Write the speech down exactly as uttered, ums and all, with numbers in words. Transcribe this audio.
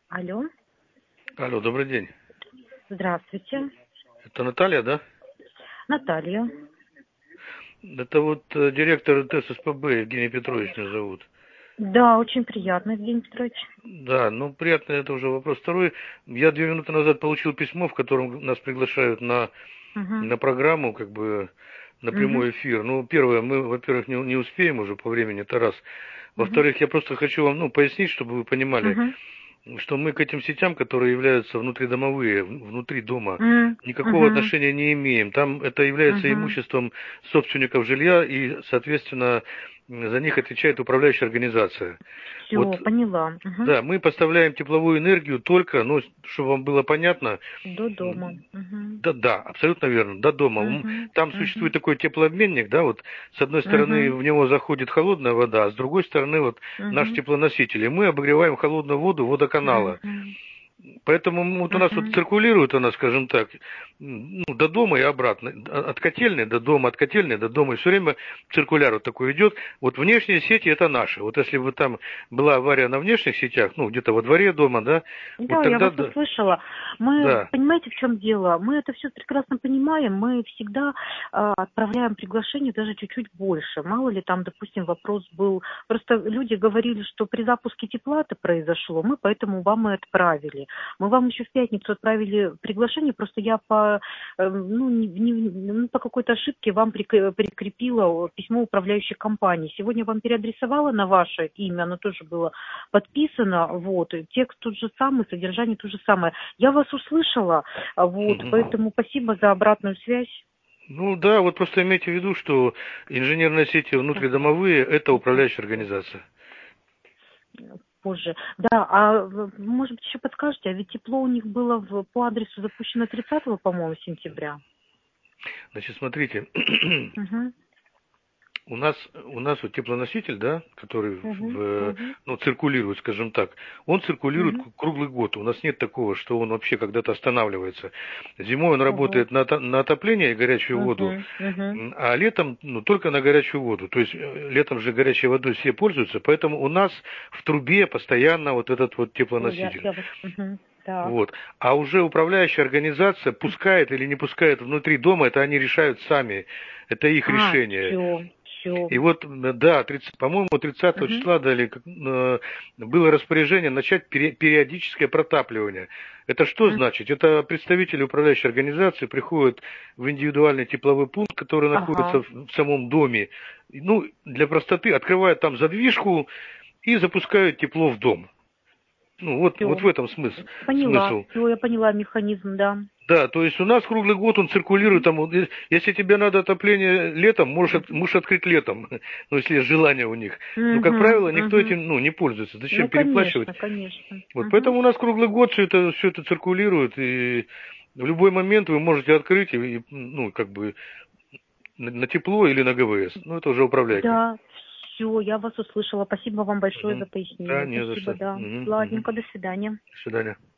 Алло, Алло, добрый день. здравствуйте. Это Наталья, да? Наталья. Это вот э, директор ТЭС-СПБ Евгений Петрович меня зовут. Да, очень приятно, Евгений Петрович. Да, ну приятно, это уже вопрос второй. Я две минуты назад получил письмо, в котором нас приглашают на, Угу. на программу, как бы на Угу. прямой эфир. Ну, первое, мы, во-первых, не, не успеем уже по времени, это раз. Угу. Во-вторых, я просто хочу вам, ну, пояснить, чтобы вы понимали, Угу. что мы к этим сетям, которые являются внутридомовые, в- внутри дома, никакого Угу. отношения не имеем. Там это является Угу. имуществом собственников жилья, и, соответственно, м, за них отвечает управляющая организация. Вот, Все, поняла. Угу. да, мы поставляем тепловую энергию только, ну, чтобы вам было понятно, До дома. м, Угу. да, да, абсолютно верно, до дома. М, Угу. Там Угу. существует такой теплообменник, да, вот с одной стороны Угу. в него заходит холодная вода, а с другой стороны вот наш Угу. теплоноситель. И мы обогреваем холодную воду водоканала. Угу. Поэтому м, вот у нас вот Угу. циркулирует она, скажем так, м, ну, до дома и обратно. А- От котельной до дома, от котельной до дома. И все время циркуляр вот такой идет. Вот внешние сети это наши. Вот если бы там была авария на внешних сетях, ну, где-то во дворе дома, да, вот Да, я тогда, вас да, услышала. Мы, да. понимаете, в чем дело? Мы это все прекрасно понимаем. Мы всегда э, отправляем приглашение даже чуть-чуть больше. Мало ли там, допустим, вопрос был. Просто люди говорили, что при запуске тепла это произошло. Мы поэтому вам и отправили. Мы вам еще в пятницу отправили приглашение. Просто я по, э, ну, не, не- ну, по какой-то ошибке вам прик- прикрепила письмо управляющей компании. Сегодня вам переадресовала на ваше имя. Оно тоже было подписано, вот, и текст тот же самый, содержание то же самое. Я вас услышала, а, вот, Мгм. поэтому спасибо за обратную связь. Ну да, вот просто имейте в виду, что инженерные сети внутридомовые – это управляющая организация. Позже. Да, а в- может быть еще подскажете, а ведь тепло у них было в, по адресу запущено тридцатого, по-моему, сентября. Значит, смотрите, Угу, У нас, у нас вот теплоноситель, да, который угу, в, угу, ну, циркулирует, скажем так, он циркулирует угу. к- круглый год. У нас нет такого, что он вообще когда-то останавливается. Зимой он Ого. работает на, ото- на отопление и горячую воду, Угу, угу. м, а летом, ну, только на горячую воду. То есть э, летом же горячей водой все пользуются, поэтому у нас в трубе постоянно вот этот вот Ой, я, теплоноситель. я вас... Угу. Так. Вот. А уже управляющая организация пускает или не пускает внутри дома, это они решают сами. Это их А, решение. все, все. И вот, м, да, тридцать, по-моему, тридцатого Угу. числа дали, как, э, было распоряжение начать пере- периодическое протапливание. Это что значит? Это представители управляющей организации приходят в индивидуальный тепловой пункт, который находится Ага. в, в самом доме. И, ну, для простоты открывают там задвижку и запускают тепло в дом. Ну, вот, вот Все. в этом смысл. Поняла. смысл. Все, я поняла механизм, да. Да, то есть у нас круглый год он циркулирует, Мгм. там, вот, э, если тебе надо отопление летом, можешь, от- Мгм. можешь открыть летом, ну, если есть желание у них. Но, как Мгм. правило, никто Мгм. этим, ну, не пользуется. Ну, Зачем переплачивать? конечно, конечно. Вот, Мгм. поэтому у нас круглый год все это, все это циркулирует, и в любой момент вы можете открыть, и, и, ну, как бы, на, на тепло или на ГВС. Ну, это уже управляйка. Да, все, я вас услышала. Спасибо вам большое за Мгм. Да, пояснение. не за Спасибо, что. да. Мгм, мгм. Ладненько, до свидания. До свидания.